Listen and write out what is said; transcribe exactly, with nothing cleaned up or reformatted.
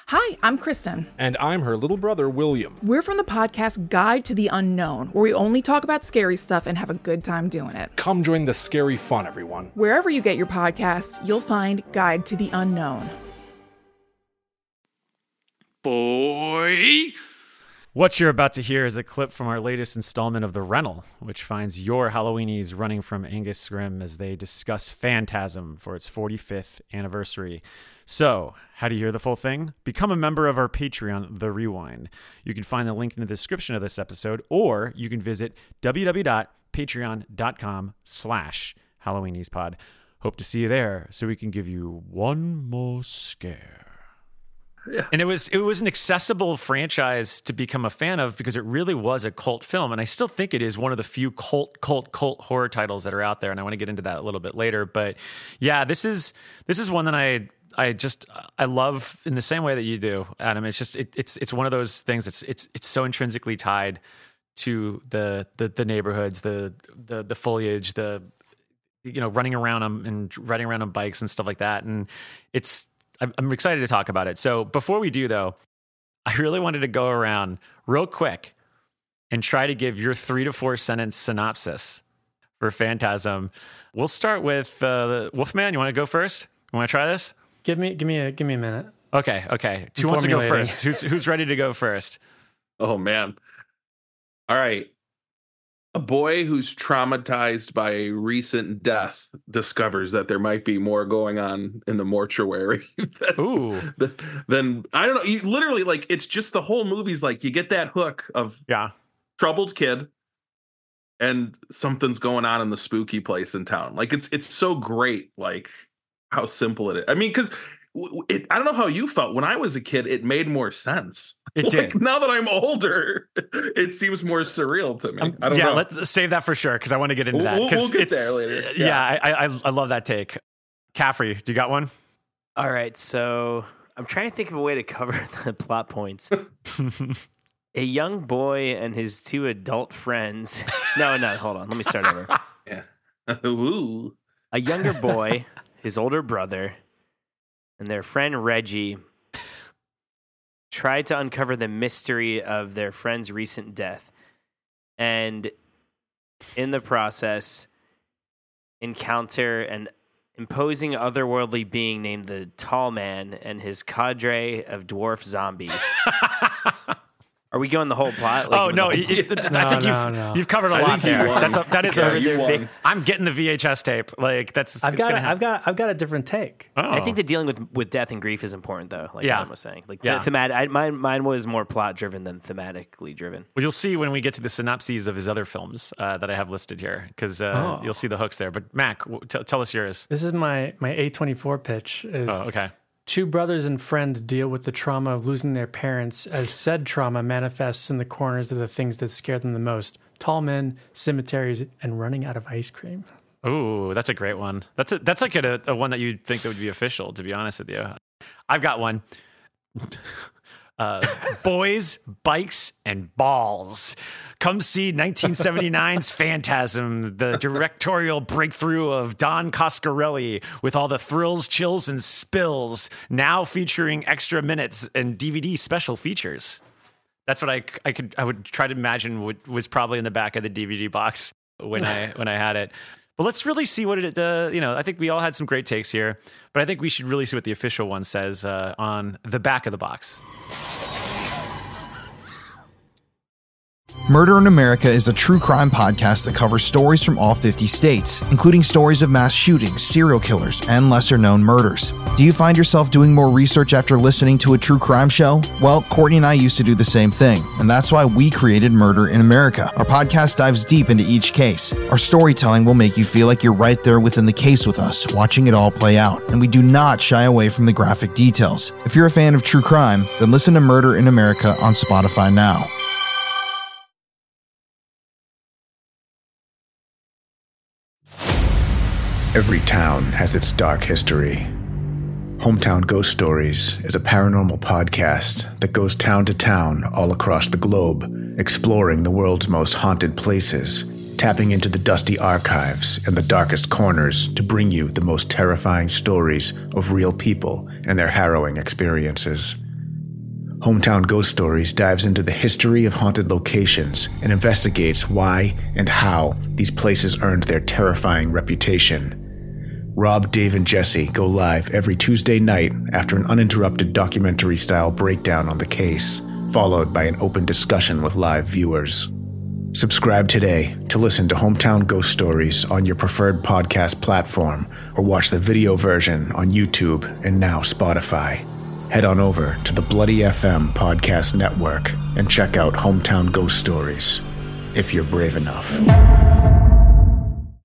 Hi, I'm Kristen. And I'm her little brother, William. We're from the podcast Guide to the Unknown, where we only talk about scary stuff and have a good time doing it. Come join the scary fun, everyone. Wherever you get your podcasts, you'll find Guide to the Unknown. Boy! What you're about to hear is a clip from our latest installment of The Rental, which finds your Halloweenies running from Angus Scrimm as they discuss Phantasm for its forty-fifth anniversary. So, how do you hear the full thing? Become a member of our Patreon, The Rewind. You can find the link in the description of this episode, or you can visit www.patreon.com slash HalloweeniesPod. Hope to see you there so we can give you one more scare. Yeah. And it was it was an accessible franchise to become a fan of because it really was a cult film. And I still think it is one of the few cult, cult, cult horror titles that are out there. And I want to get into that a little bit later. But yeah, this is this is one that I I just I love in the same way that you do, Adam. It's just it, it's it's one of those things that's it's it's so intrinsically tied to the the, the neighborhoods, the, the the foliage, the you know, running around them and riding around on bikes and stuff like that. And it's I'm excited to talk about it. So before we do, though, I really wanted to go around real quick and try to give your three to four sentence synopsis for Phantasm. We'll start with uh, Wolfman. You want to go first? You want to try this? Give me, give me a, give me a minute. Okay, okay. Who wants to go first? Who's who's ready to go first? Oh man! All right. A boy who's traumatized by a recent death discovers that there might be more going on in the mortuary than, Ooh. than I don't know. You literally, like, it's just the whole movie's like you get that hook of yeah, troubled kid and something's going on in the spooky place in town. Like it's it's so great, like how simple it is. I mean, because It, I don't know how you felt when I was a kid. It made more sense. It like, did. Now that I'm older, it seems more surreal to me. Um, I don't yeah, know. let's save that for sure because I want to get into that. We'll, we'll get it's, there later. Yeah, yeah I, I I love that take. Caffrey, do you got one? All right, so I'm trying to think of a way to cover the plot points. A young boy and his two adult friends. No, no, hold on. Let me start over. Yeah. Ooh. A younger boy, his older brother, and their friend Reggie tried to uncover the mystery of their friend's recent death. And in the process, encounter an imposing otherworldly being named the Tall Man and his cadre of dwarf zombies. Are we going the whole plot? Like, oh no, whole... it, it, no, I think no, you've no. you've covered a I lot there. won. That's a, that is yeah, a big, I'm getting the V H S tape. Like that's I've it's got gonna a, I've got I've got a different take. Oh. I think that dealing with, with death and grief is important, though. Like yeah. Adam was saying, like yeah. the thematic. I, mine mine was more plot driven than thematically driven. Well, you'll see when we get to the synopses of his other films uh, that I have listed here, because uh, oh. you'll see the hooks there. But Mac, w- t- tell us yours. This is my my A twenty-four pitch. Is Oh, okay. Two brothers and friends deal with the trauma of losing their parents as said trauma manifests in the corners of the things that scare them the most. Tall men, cemeteries, and running out of ice cream. Ooh, that's a great one. That's a, that's like a, a one that you'd think that would be official, to be honest with you. I've got one. Uh, boys, bikes, and balls. Come see nineteen seventy-nine's Phantasm, the directorial breakthrough of Don Coscarelli, with all the thrills, chills, and spills, now featuring extra minutes and D V D special features. That's what I, I could I would try to imagine would, was probably in the back of the D V D box when I when I had it. But let's really see what it, uh, you know, I think we all had some great takes here, but I think we should really see what the official one says uh, on the back of the box. Murder in America is a true crime podcast that covers stories from all fifty states, including stories of mass shootings, serial killers, and lesser-known murders. Do you find yourself doing more research after listening to a true crime show? Well, Courtney and I used to do the same thing, and that's why we created Murder in America. Our podcast dives deep into each case. Our storytelling will make you feel like you're right there within the case with us, watching it all play out, and we do not shy away from the graphic details. If you're a fan of true crime, then listen to Murder in America on Spotify now. Every town has its dark history. Hometown Ghost Stories is a paranormal podcast that goes town to town all across the globe, exploring the world's most haunted places, tapping into the dusty archives and the darkest corners to bring you the most terrifying stories of real people and their harrowing experiences. Hometown Ghost Stories dives into the history of haunted locations and investigates why and how these places earned their terrifying reputation. Rob, Dave, and Jesse go live every Tuesday night after an uninterrupted documentary-style breakdown on the case, followed by an open discussion with live viewers. Subscribe today to listen to Hometown Ghost Stories on your preferred podcast platform, or watch the video version on YouTube and now Spotify. Head on over to the Bloody F M podcast network and check out Hometown Ghost Stories, if you're brave enough.